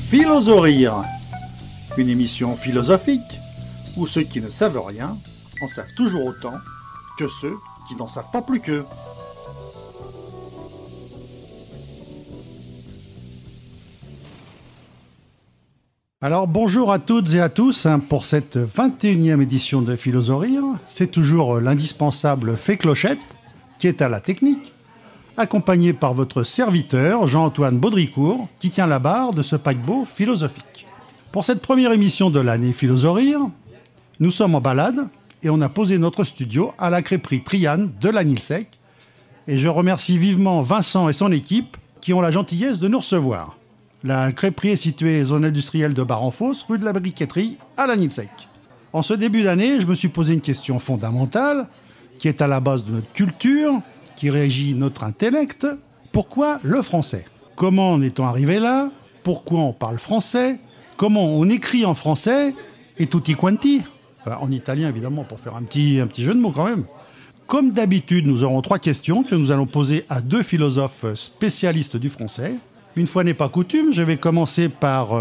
Philosophie, une émission philosophique où ceux qui ne savent rien en savent toujours autant que ceux qui n'en savent pas plus qu'eux. Alors bonjour à toutes et à tous pour cette 21e édition de Philosophie. C'est toujours l'indispensable Fée Clochette qui est à la technique, accompagné par votre serviteur Jean-Antoine Baudricourt qui tient la barre de ce paquebot philosophique. Pour cette première émission de l'année Philosophie, nous sommes en balade et on a posé notre studio à la crêperie Trianne de l'Agnilsec. Et je remercie vivement Vincent et son équipe qui ont la gentillesse de nous recevoir. La crêperie est située zone industrielle de Bar-en-Fosse, rue de la Briqueterie, à l'Agnilsec. En ce début d'année, je me suis posé une question fondamentale qui est à la base de notre culture, qui régit notre intellect. Pourquoi le français ? Comment en est-on arrivé là ? Pourquoi on parle français ? Comment on écrit en français ? Et tutti quanti ? En italien, évidemment, pour faire un petit jeu de mots quand même. Comme d'habitude, nous aurons 3 questions que nous allons poser à 2 philosophes spécialistes du français. Une fois n'est pas coutume, je vais commencer par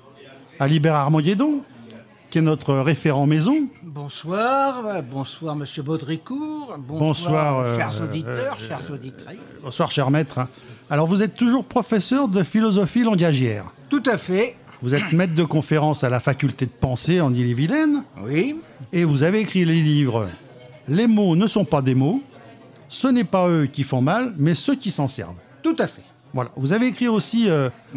Alibert Armand-Guédon, qui est notre référent maison. Bonsoir Monsieur Baudricourt. Bonsoir chers auditeurs, chères auditrices. Bonsoir cher maître. Alors vous êtes toujours professeur de philosophie langagière. Tout à fait. Vous êtes maître de conférence à la faculté de pensée en Ille-et-Vilaine. Oui. Et vous avez écrit les livres « Les mots ne sont pas des mots, ce n'est pas eux qui font mal, mais ceux qui s'en servent ». Tout à fait. Voilà. Vous avez écrit aussi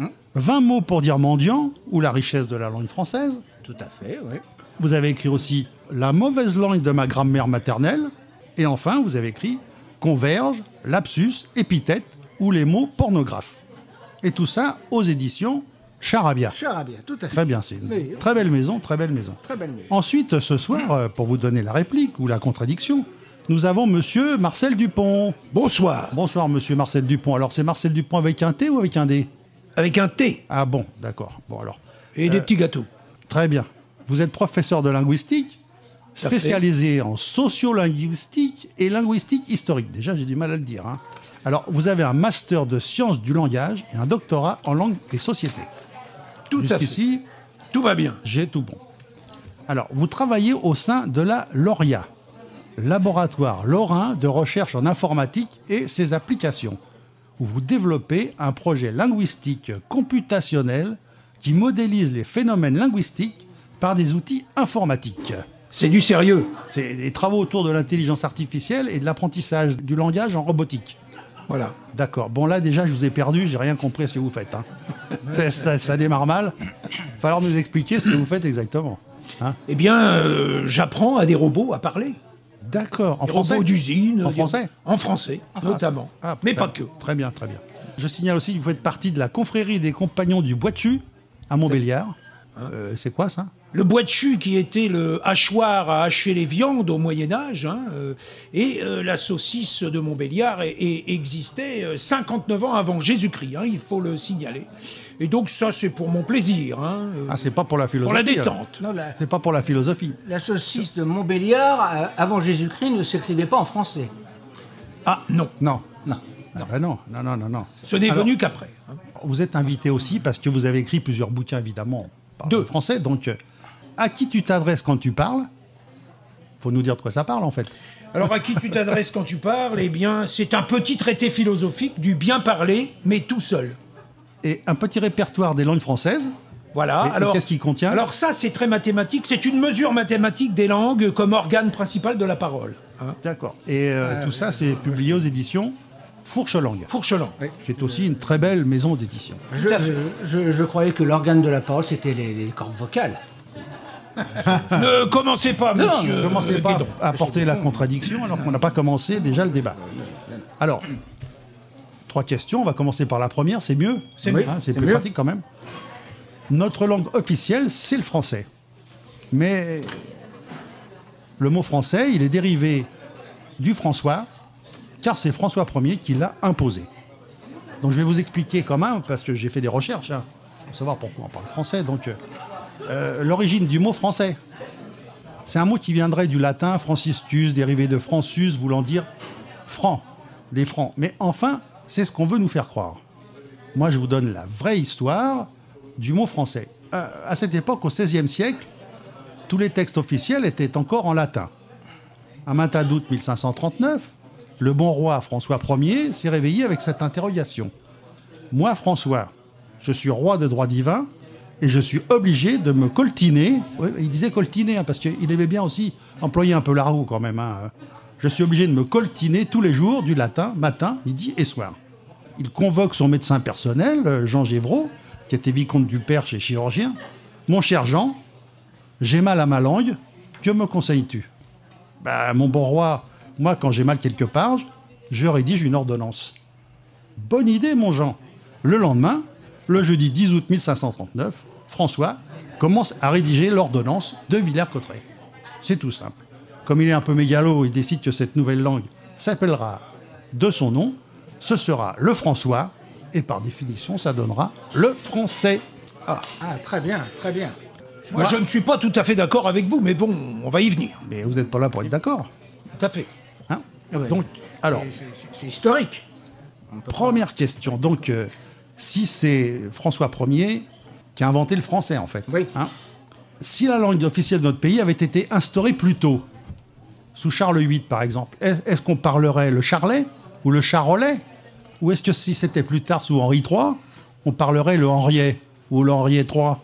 20 mots pour dire mendiant ou la richesse de la langue française. Tout à fait, oui. Vous avez écrit aussi la mauvaise langue de ma grammaire maternelle. Et enfin, vous avez écrit converge, lapsus, épithète ou les mots pornographes. Et tout ça aux éditions Charabia. Charabia, tout à fait. Très bien, c'est une très belle maison, très belle maison. Très belle maison. Ensuite, ce soir, pour vous donner la réplique ou la contradiction, nous avons monsieur Marcel Dupont. Bonsoir. Bonsoir, monsieur Marcel Dupont. Alors, c'est Marcel Dupont avec un T ou avec un D ? Avec un T. Ah bon, d'accord. Bon, alors. Et des petits gâteaux. Très bien. Vous êtes professeur de linguistique, spécialisé en sociolinguistique et linguistique historique. Déjà, j'ai du mal à le dire. Alors, vous avez un master de sciences du langage et un doctorat en langue et société. Tout à fait. Jusqu'ici, tout va bien. J'ai tout bon. Alors, vous travaillez au sein de la LORIA, Laboratoire lorrain de recherche en informatique et ses applications, où vous développez un projet linguistique computationnel qui modélise les phénomènes linguistiques par des outils informatiques. C'est du sérieux. C'est des travaux autour de l'intelligence artificielle et de l'apprentissage du langage en robotique. Voilà. D'accord. Bon, là, déjà, je vous ai perdu, j'ai rien compris à ce que vous faites. Ça démarre mal. Il va falloir nous expliquer ce que vous faites exactement. Eh bien, j'apprends à des robots à parler. D'accord. En des français ? robots d'usine. En français ? En français, notamment. Mais pas que. Très bien, très bien. Je signale aussi que vous faites partie de la confrérie des compagnons du Bois de Chu à Montbéliard. C'est quoi ça ? Le bois de chu qui était le hachoir à hacher les viandes au Moyen-Âge, et la saucisse de Montbéliard existait 59 ans avant Jésus-Christ, il faut le signaler. Et donc ça, c'est pour mon plaisir. C'est pas pour la philosophie. Pour la détente. Non, c'est pas pour la philosophie. La saucisse de Montbéliard, avant Jésus-Christ, ne s'écrivait pas en français. Ah, non. Non. Non. Ah ben non. Ce n'est venu qu'après. Vous êtes invité aussi parce que vous avez écrit plusieurs bouquins, évidemment, en français. Donc, à qui tu t'adresses quand tu parles ? Faut nous dire de quoi ça parle, en fait. Alors, à qui tu t'adresses quand tu parles ? Eh bien, c'est un petit traité philosophique du bien parler, mais tout seul. Et un petit répertoire des langues françaises. Voilà. Et qu'est-ce qu'il contient ? Alors ça, c'est très mathématique. C'est une mesure mathématique des langues comme organe principal de la parole. D'accord. Et tout ça, c'est publié aux éditions Fourche-Langue. Fourche-Langue. Oui. Qui est aussi une très belle maison d'édition. Je croyais que l'organe de la parole, c'était les cordes vocales. Ne commencez pas, monsieur. Ne commencez pas à apporter la contradiction alors qu'on n'a pas commencé déjà le débat. Alors, 3 questions. On va commencer par la première. C'est mieux. C'est mieux. C'est plus pratique quand même. Notre langue officielle, c'est le français. Mais le mot français, il est dérivé du François, car c'est François Ier qui l'a imposé. Donc je vais vous expliquer quand même, parce que j'ai fait des recherches, pour savoir pourquoi on parle français. Donc, l'origine du mot français, c'est un mot qui viendrait du latin franciscus, dérivé de fransus, voulant dire franc, des francs. Mais enfin, c'est ce qu'on veut nous faire croire. Moi, je vous donne la vraie histoire. du mot français. À cette époque, au XVIe siècle, tous les textes officiels étaient encore en latin. Un matin d'août 1539, le bon roi François Ier s'est réveillé avec cette interrogation. « Moi, François, je suis roi de droit divin et je suis obligé de me coltiner. » Il disait coltiner, parce qu'il aimait bien aussi employer un peu l'argot quand même. Je suis obligé de me coltiner tous les jours du latin, matin, midi et soir. Il convoque son médecin personnel, Jean Gévreau, qui était vicomte du Perche et chirurgien. « Mon cher Jean, j'ai mal à ma langue, que me conseilles-tu » Mon bon roi, moi, quand j'ai mal quelque part, je rédige une ordonnance. Bonne idée, mon Jean. Le lendemain, le jeudi 10 août 1539, François commence à rédiger l'ordonnance de Villers-Cotterêts. C'est tout simple. Comme il est un peu mégalo, il décide que cette nouvelle langue s'appellera de son nom. Ce sera le François, et par définition, ça donnera le français. Ah, très bien, très bien. Moi, je ne suis pas tout à fait d'accord avec vous, mais bon, on va y venir. Mais vous n'êtes pas là pour être d'accord. Tout à fait. Hein Ouais. Donc, alors, C'est historique. première question. Donc, si c'est François Ier qui a inventé le français, en fait. Oui. Si la langue officielle de notre pays avait été instaurée plus tôt, sous Charles VIII, par exemple, est-ce qu'on parlerait le charolais ou le charolais? Ou est-ce que si c'était plus tard, sous Henri III, on parlerait le henriet ou le henriet III?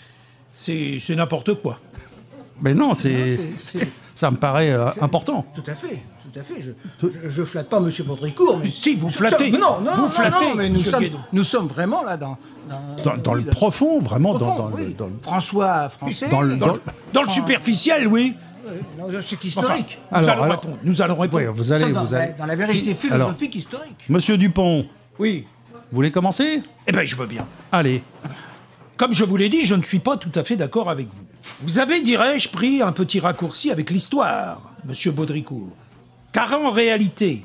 C'est n'importe quoi. Mais non, c'est- ça me paraît important. Tout à fait, tout à fait. Je flatte pas M. Baudricourt, mais... Si, vous flattez. Non, Vous flattez, mais monsieur Guédon. nous sommes vraiment là dans Dans le profond, vraiment, profond, dans oui. le... François français... Dans le- Dans le superficiel, oui. Non, c'est Enfin, historique. nous allons répondre. Oui, vous allez... Dans la vérité philosophique historique. Monsieur Dupont, Oui. vous voulez commencer? Eh bien, je veux bien. Allez. Comme je vous l'ai dit, je ne suis pas tout à fait d'accord avec vous. Vous avez, dirais-je, pris un petit raccourci avec l'histoire, monsieur Baudricourt. Car en réalité,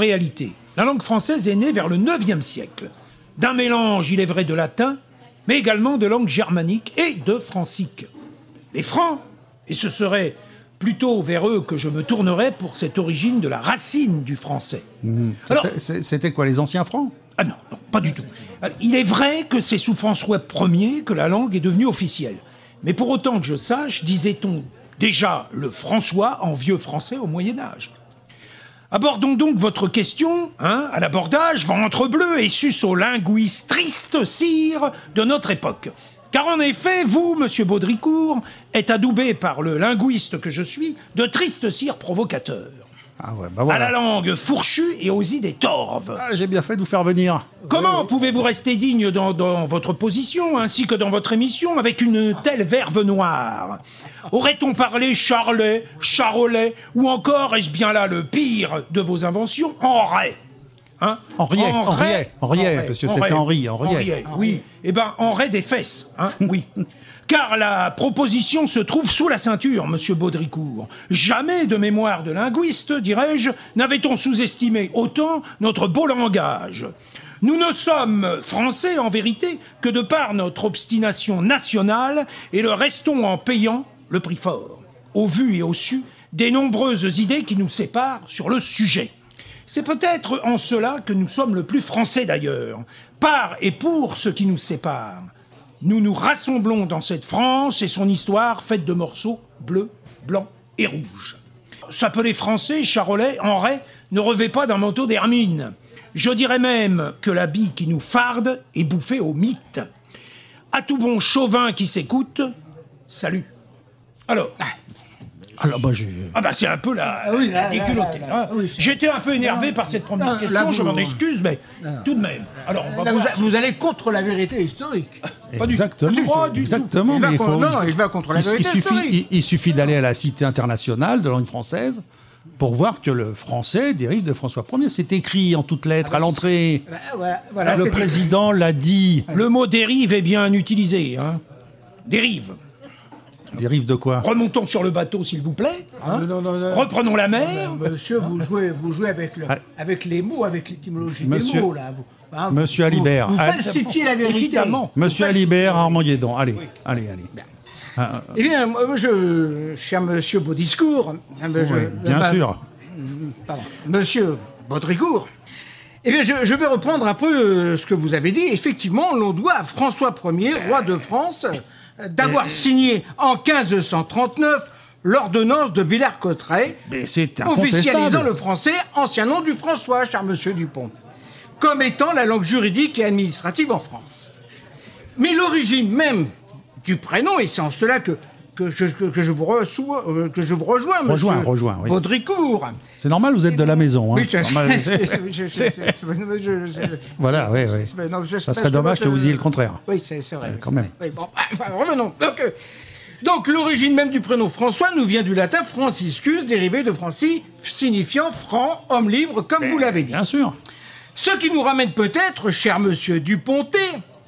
la langue française est née vers le IXe siècle, d'un mélange, il est vrai, de latin, mais également de langue germanique et de francique. Les Francs, et ce serait plutôt vers eux que je me tournerais pour cette origine de la racine du français. Alors, C'était quoi, les anciens francs? ah non, pas du tout. Il est vrai que c'est sous François Ier que la langue est devenue officielle. Mais pour autant que je sache, disait-on déjà le François en vieux français au Moyen-Âge. Abordons donc votre question, à l'abordage, ventre bleu et sus au linguiste triste cire de notre époque. Car en effet, vous, monsieur Baudricourt, êtes adoubé par le linguiste que je suis de triste cire provocateur. Ah ouais, bah voilà. À la langue fourchue et aux idées torves. Ah, j'ai bien fait de vous faire venir. Comment pouvez-vous rester digne dans votre position, ainsi que dans votre émission, avec une telle verve noire? Aurait-on parlé charolais, charolais, ou encore, est-ce bien là le pire de vos inventions, Henriet? Henriet, parce que c'était Henri. Oui. Eh bien, Henriet des fesses, oui. Car la proposition se trouve sous la ceinture, monsieur Baudricourt. Jamais de mémoire de linguiste, dirais-je, n'avait-on sous-estimé autant notre beau langage. Nous ne sommes français, en vérité, que de par notre obstination nationale, et le restons en payant le prix fort, au vu et au su des nombreuses idées qui nous séparent sur le sujet. C'est peut-être en cela que nous sommes le plus français d'ailleurs, par et pour ce qui nous sépare. Nous nous rassemblons dans cette France et son histoire faite de morceaux bleus, blancs et rouges. S'appeler français, charolais, Henriet ne revêt pas d'un manteau d'hermine. Je dirais même que l'habit qui nous farde est bouffé au mythe. À tout bon chauvin qui s'écoute, salut. Alors, c'est un peu la déculottée. J'étais un peu énervé par cette première question, je m'en excuse, mais tout de même. Alors, vous allez contre la vérité historique. Exactement. Mais il va contre la vérité historique. Il suffit d'aller à la Cité internationale de langue française pour voir que le français dérive de François Ier. C'est écrit en toutes lettres à l'entrée. Le président l'a dit. Le mot dérive est bien utilisé. Dérive. Dérive de quoi? Remontons sur le bateau, s'il vous plaît. Non. Reprenons la mer. Monsieur, vous jouez avec les mots, avec l'étymologie des mots, là. Monsieur Alibert. Vous falsifiez la vérité. Évidemment. Monsieur Alibert, Armand Guédon. Allez. Eh bien, moi, cher monsieur Baudiscourt... Bien sûr. Pardon. Monsieur Baudricourt, Eh bien, je vais reprendre un peu ce que vous avez dit. Effectivement, l'on doit à François Ier, roi de France, d'avoir signé en 1539 l'ordonnance de Villers-Cotterêts, officialisant le français, ancien nom du François, cher monsieur Dupont, comme étant la langue juridique et administrative en France. Mais l'origine même du prénom, et c'est en cela que je vous rejoins, monsieur oui. Baudricourt. C'est normal, vous êtes de la maison. Hein. Oui, voilà, oui. Ça serait dommage que vous disiez le contraire. Oui, c'est vrai. Quand même. Oui, bon, revenons. Donc, l'origine même du prénom François nous vient du latin Franciscus, dérivé de Francis, signifiant franc, homme libre, comme vous l'avez dit. Bien sûr. Ce qui nous ramène peut-être, cher monsieur Duponté,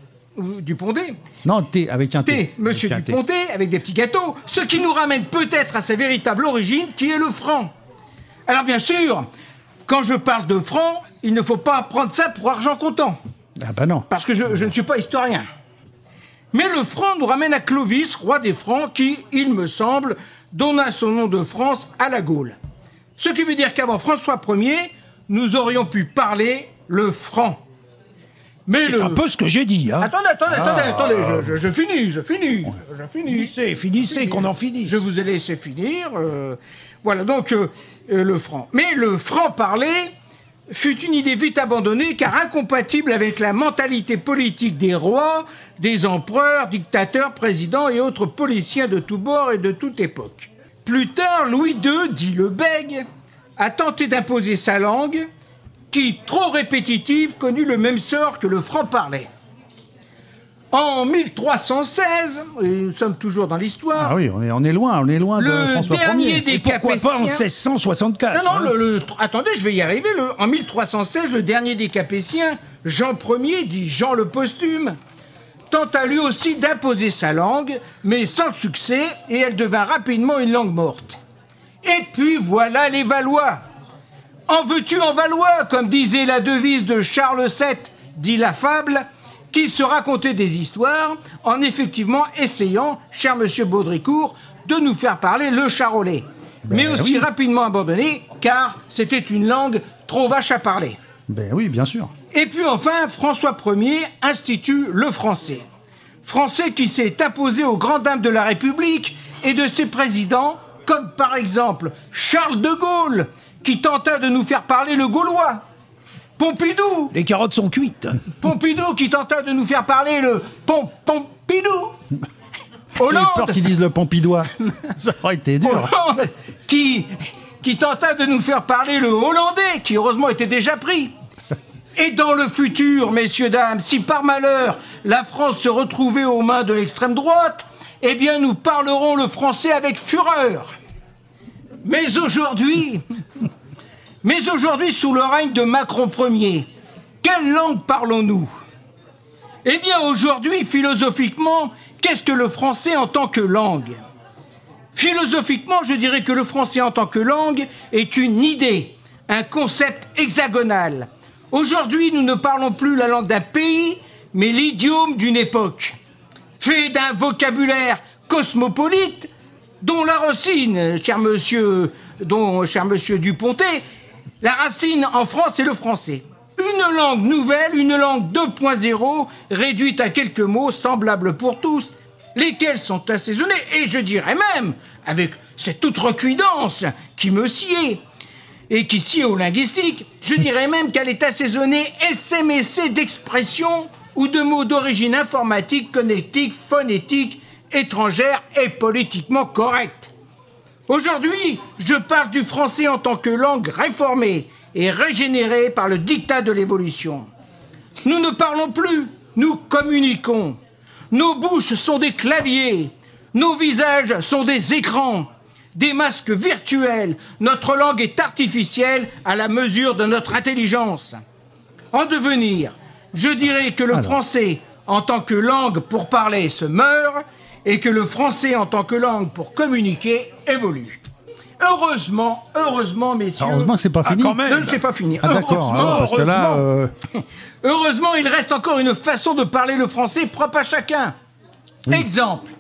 Non, T, avec un T. T, monsieur Duponté, avec des petits gâteaux, ce qui nous ramène peut-être à sa véritable origine, qui est le franc. Alors, bien sûr, quand je parle de franc, il ne faut pas prendre ça pour argent comptant. Ah ben non. Parce que je ne suis pas historien. Mais le franc nous ramène à Clovis, roi des Francs, qui, il me semble, donna son nom de France à la Gaule. Ce qui veut dire qu'avant François Ier, nous aurions pu parler le franc. Mais c'est un peu ce que j'ai dit. Hein. Attendez, je finis. Finissez, qu'on en finisse. Je vous ai laissé finir. Voilà, donc le franc. Mais le franc parlé fut une idée vite abandonnée car incompatible avec la mentalité politique des rois, des empereurs, dictateurs, présidents et autres policiers de tous bords et de toute époque. Plus tard, Louis II, dit le bègue, a tenté d'imposer sa langue qui, trop répétitive, connut le même sort que le franc-parler. En 1316, et nous sommes toujours dans l'histoire... Ah oui, on est loin de François Ier. Des pourquoi pas en 1664 Non, attendez, je vais y arriver. En 1316, le dernier des Capétiens, Jean Ier, dit Jean le Posthume, tenta lui aussi d'imposer sa langue, mais sans succès, et elle devint rapidement une langue morte. Et puis voilà les Valois. En veux-tu en Valois, comme disait la devise de Charles VII, dit la fable, qui se racontait des histoires en effectivement essayant, cher monsieur Baudricourt, de nous faire parler le charolais. Mais aussi rapidement abandonné, car c'était une langue trop vache à parler. Ben oui, bien sûr. Et puis enfin, François Ier institue le français. Français qui s'est imposé aux grandes dames de la République et de ses présidents, comme par exemple Charles de Gaulle, qui tenta de nous faire parler le gaulois. Pompidou. Les carottes sont cuites. Pompidou qui tenta de nous faire parler le Pompidou. Hollande. J'ai peur qu'ils disent le Pompidois. Ça aurait été dur. Hollande qui tenta de nous faire parler le hollandais, qui heureusement était déjà pris. Et dans le futur, messieurs, dames, si par malheur la France se retrouvait aux mains de l'extrême droite, eh bien nous parlerons le français avec fureur. Mais aujourd'hui, sous le règne de Macron Ier, quelle langue parlons-nous? Eh bien, aujourd'hui, philosophiquement, qu'est-ce que le français en tant que langue? Philosophiquement, je dirais que le français en tant que langue est une idée, un concept hexagonal. Aujourd'hui, nous ne parlons plus la langue d'un pays, mais l'idiome d'une époque, fait d'un vocabulaire cosmopolite, dont la racine, cher monsieur Duponté, la racine en France, c'est le français. Une langue nouvelle, une langue 2.0, réduite à quelques mots semblables pour tous, lesquels sont assaisonnés, et je dirais même, avec cette outrecuidance qui me sied, et qui sied au linguistique, je dirais même qu'elle est assaisonnée essaimée d'expressions ou de mots d'origine informatique, connectique, phonétique, étrangère et politiquement correcte. Aujourd'hui, je parle du français en tant que langue réformée et régénérée par le diktat de l'évolution. Nous ne parlons plus, nous communiquons. Nos bouches sont des claviers, nos visages sont des écrans, des masques virtuels. Notre langue est artificielle à la mesure de notre intelligence. En devenir, je dirais que le français en tant que langue pour parler se meurt et que le français en tant que langue pour communiquer évolue. Heureusement, messieurs... Heureusement que c'est pas fini. Quand même. Non, c'est pas fini. Ah d'accord, parce que là... Heureusement, il reste encore une façon de parler le français propre à chacun. Oui. Exemple.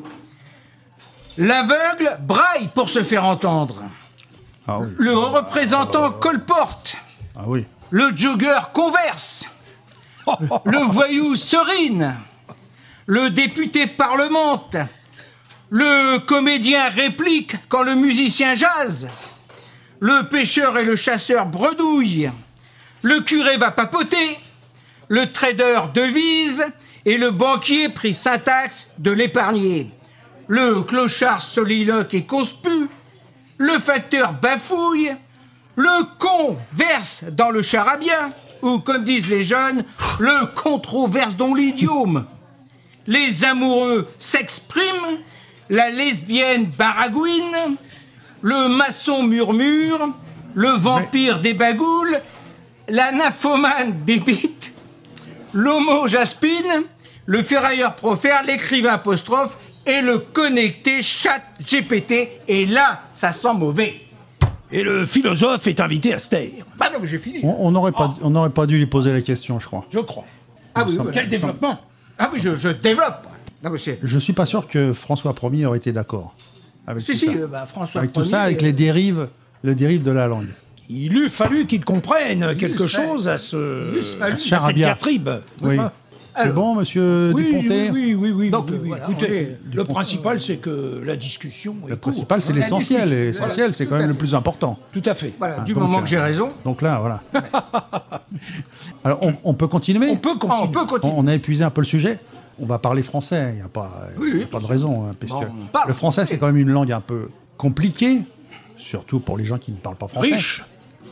L'aveugle braille pour se faire entendre. Ah oui. Le représentant colporte. Ah oui. le jogger converse, le voyou serine, le député parlemente, le comédien réplique quand le musicien jase, le pêcheur et le chasseur bredouillent, le curé va papoter, le trader devise et le banquier prie syntaxe de l'épargner. Le clochard soliloque et conspue, le facteur bafouille, le con verse dans le charabia, ou comme disent les jeunes, le controverse dans l'idiome. Les amoureux s'expriment, la lesbienne baragouine, le maçon murmure, le vampire débagoule, la nymphomane bébite, l'homo jaspine, le ferrailleur profère, l'écrivain apostrophe et le connecté chat GPT. Et là, ça sent mauvais. Et le philosophe est invité à se taire. Bah non, mais j'ai fini. On n'aurait pas dû lui poser la question, je crois. Je crois. Ah oui, voilà. Quel développement. Ah oui, je développe. Non, mais c'est... Je suis pas sûr que François Ier aurait été d'accord avec tout ça. François Avec tout Ier, ça, avec les dérives de la langue. Il eût fallu qu'il comprenne quelque chose à cette charabia. diatribe. Oui. C'est Alors, bon, monsieur Dupontet? Oui. Donc, oui. voilà, Écoutez, le principal, c'est que la discussion est Le courte. principal, c'est l'essentiel. Et l'essentiel, Voilà, c'est tout quand à même le fait. plus important. Tout à fait. Voilà, du donc, moment que j'ai raison. Donc là, voilà. Alors, on peut continuer? On peut continuer. On peut continuer. On a épuisé un peu le sujet. On va parler français. Il n'y a pas, Oui, il y a pas de raison. Hein, parce Bon, que on parle le français, français. c'est quand même une langue un peu compliquée, surtout pour les gens qui ne parlent pas français. Riche.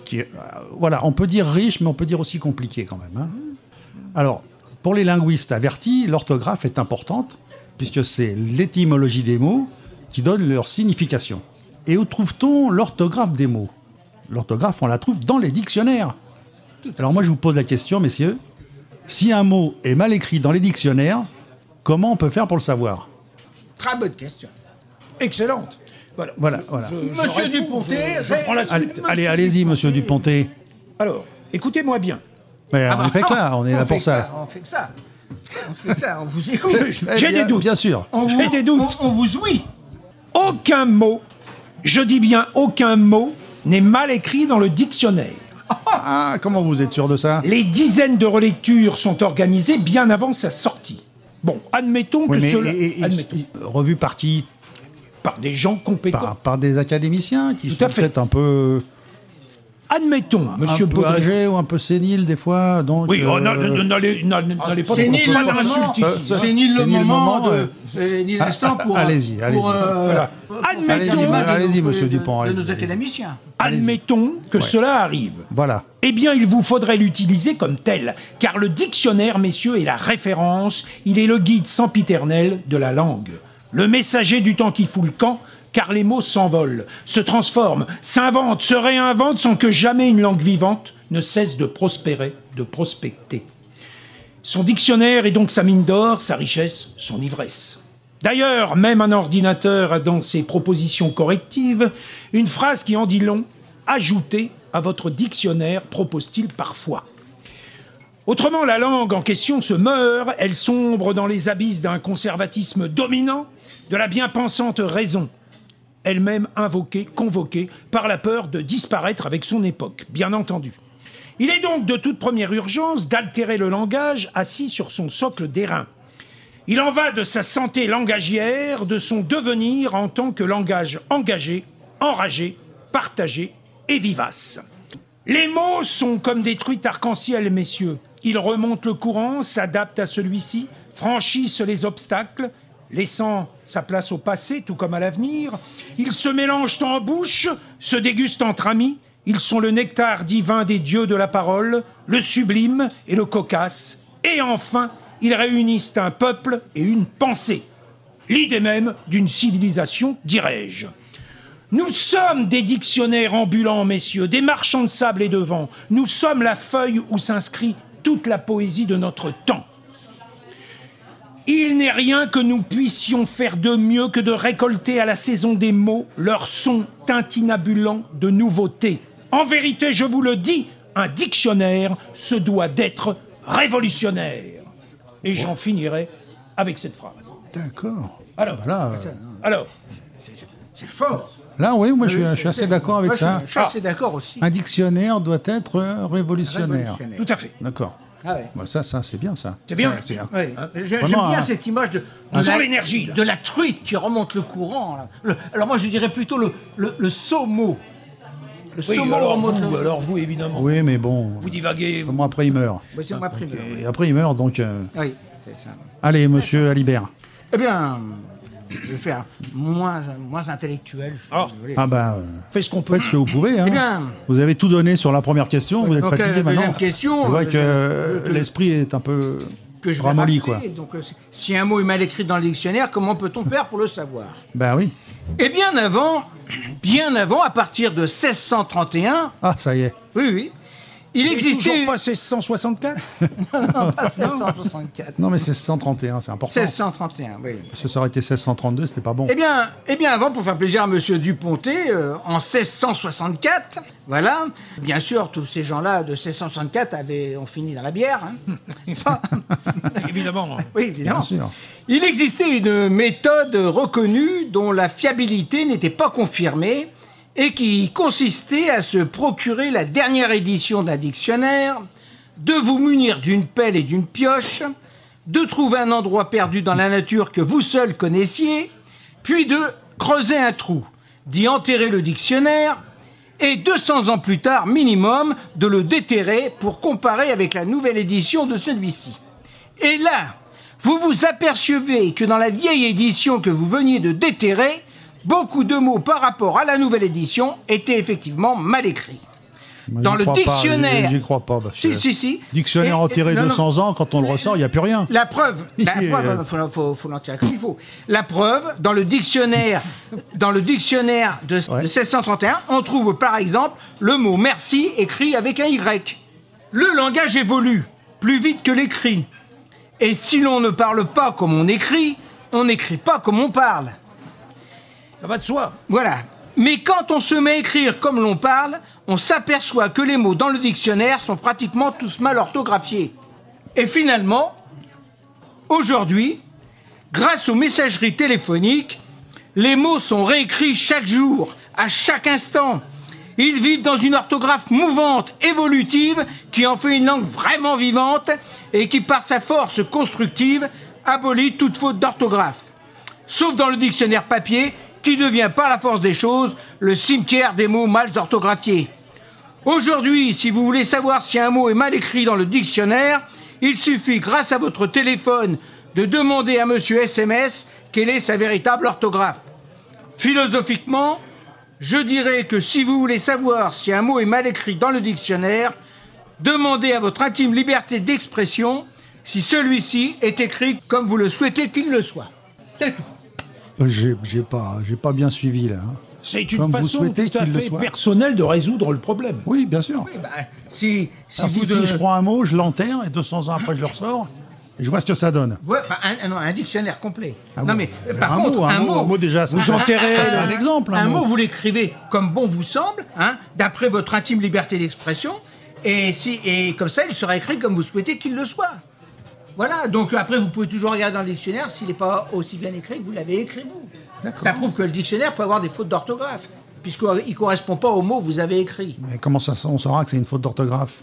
Voilà, on peut dire riche, mais on peut dire aussi compliqué quand même. Hein. Alors, pour les linguistes avertis, l'orthographe est importante, puisque c'est l'étymologie des mots qui donne leur signification. Et où trouve-t-on l'orthographe des mots? L'orthographe, on la trouve dans les dictionnaires. Alors moi, je vous pose la question, messieurs. Si un mot est mal écrit dans les dictionnaires, comment on peut faire pour le savoir? Très bonne question. Excellente. Voilà. Monsieur réponds, Dupontet, je prends la suite. Allez-y, monsieur Dupontet. Alors, écoutez-moi bien. Mais on est fait que là, on est là pour ça. On fait que ça. On fait ça, on vous écoute. J'ai des doutes. Bien sûr. J'ai des doutes. On vous ouïe. Aucun mot, je dis bien aucun mot, n'est mal écrit dans le dictionnaire. Ah, comment vous êtes sûr de ça? Les dizaines de relectures sont organisées bien avant sa sortie. Bon, admettons Oui, que mais cela... revu par qui? Par des gens compétents. Par des académiciens qui Tout à sont fait. peut-être un peu Admettons, monsieur un peu Baudry. âgés ou un peu séniles des fois. Donc, Oui, n'allez pas C'est ni trop le loin moment, d'insulte ici. c'est ni le moment, c'est ni l'instant pour... allez-y. Voilà. Allez-y, monsieur Dupont, De allez-y, nos allez-y. académiciens. Admettons que cela arrive. Voilà. Eh bien, il vous faudrait l'utiliser comme tel, car le dictionnaire, messieurs, est la référence, il est le guide sempiternel de la langue. Le messager du temps qui fout le camp, car les mots s'envolent, se transforment, s'inventent, se réinventent sans que jamais une langue vivante ne cesse de prospérer, de prospecter. Son dictionnaire est donc sa mine d'or, sa richesse, son ivresse. D'ailleurs, même un ordinateur a dans ses propositions correctives une phrase qui en dit long. Ajoutez à votre dictionnaire, propose-t-il parfois. Autrement, la langue en question se meurt, elle sombre dans les abysses d'un conservatisme dominant, de la bien-pensante raison, elle-même invoquée, convoquée par la peur de disparaître avec son époque, bien entendu. Il est donc de toute première urgence d'altérer le langage assis sur son socle d'airain. Il en va de sa santé langagière, de son devenir en tant que langage engagé, enragé, partagé et vivace. Les mots sont comme des truites arc-en-ciel, messieurs. Ils remontent le courant, s'adaptent à celui-ci, franchissent les obstacles, laissant sa place au passé, tout comme à l'avenir. Ils se mélangent en bouche, se dégustent entre amis. Ils sont le nectar divin des dieux de la parole, le sublime et le cocasse. Et enfin, ils réunissent un peuple et une pensée. L'idée même d'une civilisation, dirais-je. Nous sommes des dictionnaires ambulants, messieurs, des marchands de sable et de vent. Nous sommes la feuille où s'inscrit toute la poésie de notre temps. Il n'est rien que nous puissions faire de mieux que de récolter à la saison des mots leur son tintinabulant de nouveautés. En vérité, je vous le dis, un dictionnaire se doit d'être révolutionnaire. Et j'en finirai avec cette phrase. D'accord. Alors, Voilà. alors, C'est fort. Là, oui, moi, je suis assez d'accord avec Moi, ça. Je suis assez d'accord aussi. Un dictionnaire doit être révolutionnaire. Tout à fait. D'accord. Ah ouais. Bah, ça, c'est bien, ça. C'est bien. Ouais. J'aime Vraiment, bien hein. cette image de On sent la- l'énergie, là. de la truite qui remonte le courant. Là. Alors moi, je dirais plutôt le somo. Le Oui, somo remonte le... alors vous, évidemment. Oui, mais bon. Vous divaguez. Comment après, il meurt. Oui, c'est moi privé. Et après, il meurt, donc... Oui, c'est ça. Allez, monsieur Alibert. Eh bien, je vais faire moins intellectuel. Je suis Ah. désolé. Ah bah, Faites ce qu'on peut. faites ce que vous pouvez. Hein. Eh bien, Vous avez tout donné sur la première question, vous êtes donc, fatigué la maintenant. deuxième question, Je vois je- que l'esprit est un peu que je vais ramolli, rappeler. quoi. Donc, si un mot est mal écrit dans le dictionnaire, comment peut-on faire pour le savoir? Bah oui. Et bien avant, à partir de 1631, Ah, ça y est. oui, il Et existait... toujours pas 1664. Non, pas 1664. Non, mais c'est 1631, c'est important. 1631, oui. Parce que ça aurait été 1632, c'était pas bon. Eh bien avant, pour faire plaisir à Monsieur Dupontet, en 1664, voilà, bien sûr, tous ces gens-là de 1664 ont fini dans la bière, hein, n'est-ce pas? Évidemment. Oui, évidemment. Bien sûr. Il existait une méthode reconnue dont la fiabilité n'était pas confirmée et qui consistait à se procurer la dernière édition d'un dictionnaire, de vous munir d'une pelle et d'une pioche, de trouver un endroit perdu dans la nature que vous seul connaissiez, puis de creuser un trou, d'y enterrer le dictionnaire, et 200 ans plus tard, minimum, de le déterrer pour comparer avec la nouvelle édition de celui-ci. Et là, vous vous apercevez que dans la vieille édition que vous veniez de déterrer, beaucoup de mots par rapport à la nouvelle édition étaient effectivement mal écrits. Moi, Dans j'y le crois pas, dictionnaire... J'y crois pas. Parce que Si. Dictionnaire enterré non, 200 ans, quand on le ressort, il n'y a plus rien. La preuve, faut l'en tirer comme il faut. La preuve, dans le dictionnaire de 1631, on trouve par exemple le mot merci écrit avec un Y. Le langage évolue plus vite que l'écrit. Et si l'on ne parle pas comme on n'écrit pas comme on parle. Ça va de soi. Voilà. Mais quand on se met à écrire comme l'on parle, on s'aperçoit que les mots dans le dictionnaire sont pratiquement tous mal orthographiés. Et finalement, aujourd'hui, grâce aux messageries téléphoniques, les mots sont réécrits chaque jour, à chaque instant. Ils vivent dans une orthographe mouvante, évolutive, qui en fait une langue vraiment vivante et qui, par sa force constructive, abolit toute faute d'orthographe. Sauf dans le dictionnaire papier, qui devient par la force des choses le cimetière des mots mal orthographiés. Aujourd'hui, si vous voulez savoir si un mot est mal écrit dans le dictionnaire, il suffit, grâce à votre téléphone, de demander à monsieur SMS quelle est sa véritable orthographe. Philosophiquement, je dirais que si vous voulez savoir si un mot est mal écrit dans le dictionnaire, demandez à votre intime liberté d'expression si celui-ci est écrit comme vous le souhaitez qu'il le soit. C'est tout. J'ai pas bien suivi, là. Hein. C'est une Comme vous façon souhaitez tout à qu'il le fait soit. personnelle de résoudre le problème. Oui, bien sûr. Oui, bah, si Alors, vous si je prends un mot, je l'enterre, et 200 ans après, je le ressors, et je vois ce que ça donne. Ouais, bah, un dictionnaire complet. Ah non, bon. mais par un contre, mot, un mot déjà, ça, Vous enterrez c'est un exemple. un mot, vous l'écrivez comme bon vous semble, hein, d'après votre intime liberté d'expression, et comme ça, il sera écrit comme vous souhaitez qu'il le soit. Voilà, donc après, vous pouvez toujours regarder dans le dictionnaire s'il n'est pas aussi bien écrit que vous l'avez écrit, vous. D'accord. Ça prouve que le dictionnaire peut avoir des fautes d'orthographe, puisqu'il ne correspond pas au mot que vous avez écrit. Mais comment ça, on saura que c'est une faute d'orthographe?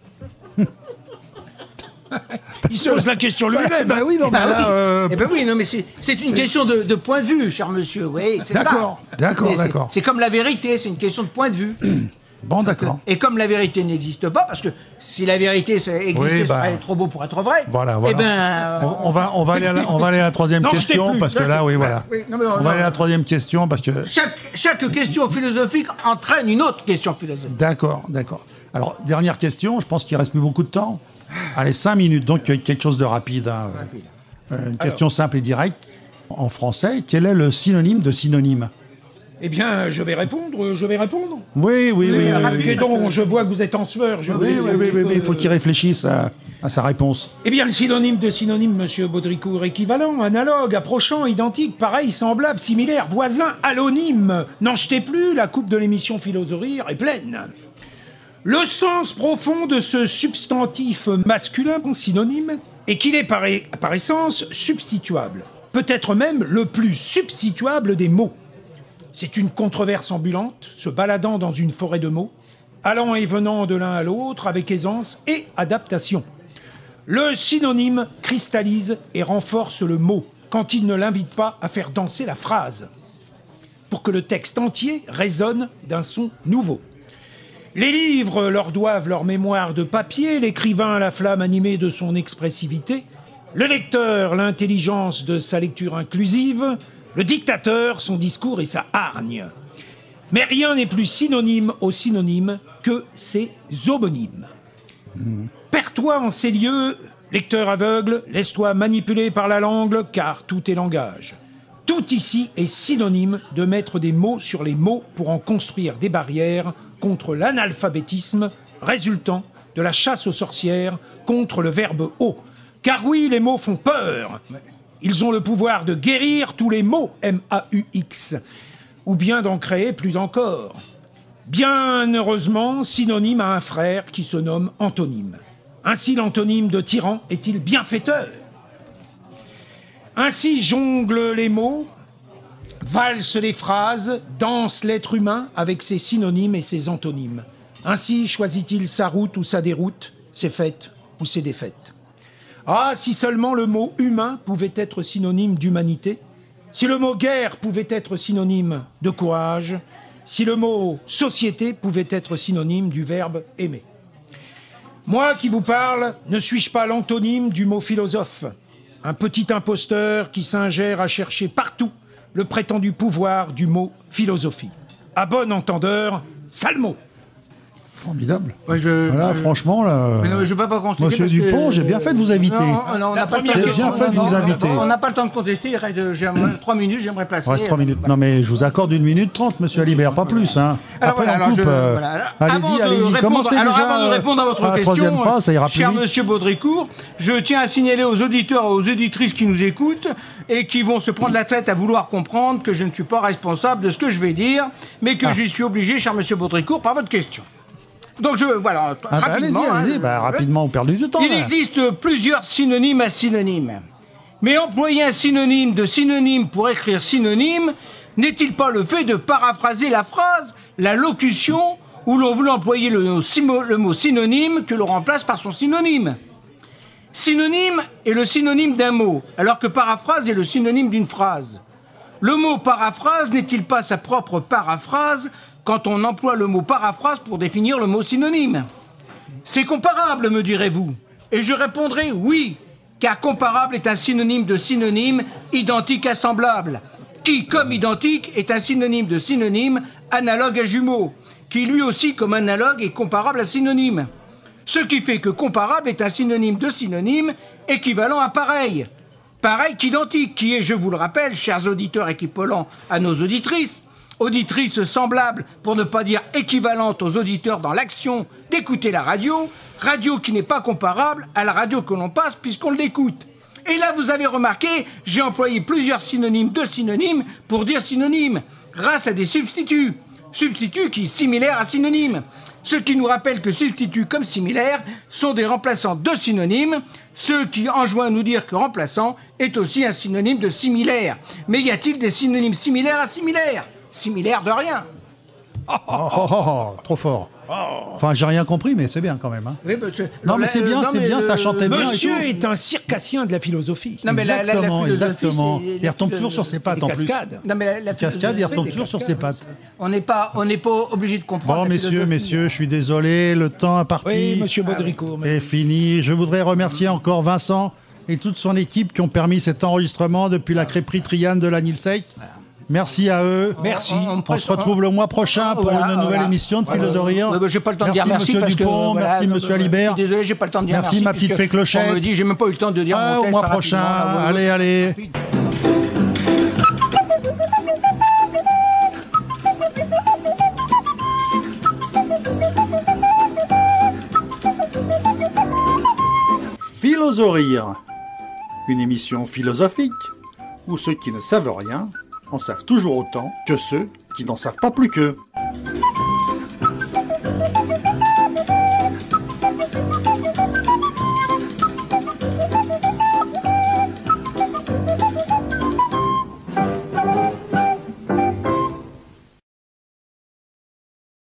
Il se pose la question lui-même. Bah oui, non, mais là, Eh ben oui, non, mais c'est une question de point de vue, cher monsieur. Oui, c'est ça. D'accord, C'est- d'accord. C'est comme la vérité, c'est une question de point de vue. Bon, d'accord. Et comme la vérité n'existe pas, parce que si la vérité existait, Oui, ce bah, serait trop beau pour être vrai. Voilà. Eh ben, On va aller à la troisième Non, jetez question, plus. parce que là, oui, voilà. Oui, non, mais On va aller à la troisième question, parce que... chaque question philosophique entraîne une autre question philosophique. D'accord. Alors, dernière question, je pense qu'il reste plus beaucoup de temps. Allez, 5 minutes, donc quelque chose de rapide. Hein. Une question simple et directe. En français, quel est le synonyme de synonyme? Eh bien, je vais répondre. Oui. Et donc, je vois que vous êtes en sueur. Je vous laisse un petit peu, Il faut qu'il réfléchisse à sa réponse. Eh bien, le synonyme de synonyme, monsieur Baudricourt, équivalent, analogue, approchant, identique, pareil, semblable, similaire, voisin, allonyme. N'en jetez plus, la coupe de l'émission Philosophie est pleine. Le sens profond de ce substantif masculin synonyme est qu'il est par essence substituable. Peut-être même le plus substituable des mots. C'est une controverse ambulante, se baladant dans une forêt de mots, allant et venant de l'un à l'autre avec aisance et adaptation. Le synonyme cristallise et renforce le mot quand il ne l'invite pas à faire danser la phrase, pour que le texte entier résonne d'un son nouveau. Les livres leur doivent leur mémoire de papier, l'écrivain la flamme animée de son expressivité, le lecteur l'intelligence de sa lecture inclusive, le dictateur son discours et sa hargne. Mais rien n'est plus synonyme aux synonymes que ses homonymes. Perds-toi en ces lieux, lecteur aveugle, laisse-toi manipuler par la langue, car tout est langage. Tout ici est synonyme de mettre des mots sur les mots pour en construire des barrières contre l'analphabétisme résultant de la chasse aux sorcières contre le verbe « haut ». Car oui, les mots font peur. Ils ont le pouvoir de guérir tous les mots, M-A-U-X, ou bien d'en créer plus encore. Bien heureusement, synonyme à un frère qui se nomme antonyme. Ainsi, l'antonyme de tyran est-il bienfaiteur? Ainsi jonglent les mots, valsent les phrases, danse l'être humain avec ses synonymes et ses antonymes. Ainsi choisit-il sa route ou sa déroute, ses fêtes ou ses défaites. Ah, si seulement le mot humain pouvait être synonyme d'humanité, si le mot guerre pouvait être synonyme de courage, si le mot société pouvait être synonyme du verbe aimer. Moi qui vous parle, ne suis-je pas l'antonyme du mot philosophe? Un petit imposteur qui s'ingère à chercher partout le prétendu pouvoir du mot philosophie. À bon entendeur, sale mot. Formidable. Ouais, Voilà, franchement, là. Mais non, je ne peux pas contester. Monsieur Dupont, j'ai bien fait de vous inviter. Non, on n'a pas le temps. J'ai bien fait de vous inviter. On n'a pas le temps de contester. Il reste 3 minutes, j'aimerais placer. Il reste 3 minutes. Non, mais je vous accorde 1 minute 30, monsieur Alibert, pas plus. Hein. Alors, Après, voilà, on coupe. Allez-y. Commencez déjà. Avant de répondre à votre la troisième question, phrase, ça ira plus cher vite. monsieur Baudricourt, je tiens à signaler aux auditeurs et aux auditrices qui nous écoutent et qui vont se prendre la tête à vouloir comprendre que je ne suis pas responsable de ce que je vais dire, mais que je suis obligé, cher monsieur Baudricourt, par votre question. Donc voilà, rapidement. Allez-y. Rapidement, vous perdez du temps. Il existe plusieurs synonymes à synonyme. Mais employer un synonyme de synonyme pour écrire synonyme, n'est-il pas le fait de paraphraser la phrase, la locution, où l'on veut employer le mot synonyme que l'on remplace par son synonyme? Synonyme est le synonyme d'un mot, alors que paraphrase est le synonyme d'une phrase. Le mot paraphrase n'est-il pas sa propre paraphrase quand on emploie le mot paraphrase pour définir le mot synonyme? C'est comparable, me direz-vous. Et je répondrai oui, car comparable est un synonyme de synonyme, identique à semblable, qui, comme identique, est un synonyme de synonyme, analogue à jumeau, qui lui aussi, comme analogue, est comparable à synonyme. Ce qui fait que comparable est un synonyme de synonyme, équivalent à pareil. Pareil qu'identique, qui est, je vous le rappelle, chers auditeurs équivalents à nos auditrices semblables, pour ne pas dire équivalentes aux auditeurs dans l'action d'écouter la radio, radio qui n'est pas comparable à la radio que l'on passe puisqu'on l'écoute. Et là, vous avez remarqué, j'ai employé plusieurs synonymes de synonymes pour dire synonyme, grâce à des substituts. Substituts qui sont similaires à synonymes. Ce qui nous rappelle que substituts comme similaires sont des remplaçants de synonymes, ce qui enjoint à nous dire que remplaçant est aussi un synonyme de similaire. Mais y a-t-il des synonymes similaires à similaires? Similaires de rien. Trop fort. Enfin, j'ai rien compris, mais c'est bien quand même. Hein. Oui, non, mais c'est bien, ça chantait bien. Monsieur est un circassien de la philosophie. Non, mais exactement, exactement. Il retombe toujours sur ses pattes les en plus. Non, mais la Cascade, il retombe toujours sur ses pattes. On n'est pas obligé de comprendre. Bon, messieurs, je suis désolé, le temps a parti. Oui, monsieur Baudricourt. Est fini. Je voudrais remercier encore Vincent et toute son équipe qui ont permis cet enregistrement depuis la crêperie Triane de la Nilsec. Voilà. Merci à eux. Merci. On se retrouve le mois prochain pour une nouvelle émission de Philosorie. J'ai pas le temps de dire merci monsieur Dupont, merci monsieur Alibert. Désolé, j'ai pas le temps de dire merci. Merci ma petite fée Clochette. On me dit, j'ai même pas eu le temps de dire mon au mois prochain. Allez. Philosorie, une émission philosophique où ceux qui ne savent rien en savent toujours autant que ceux qui n'en savent pas plus qu'eux.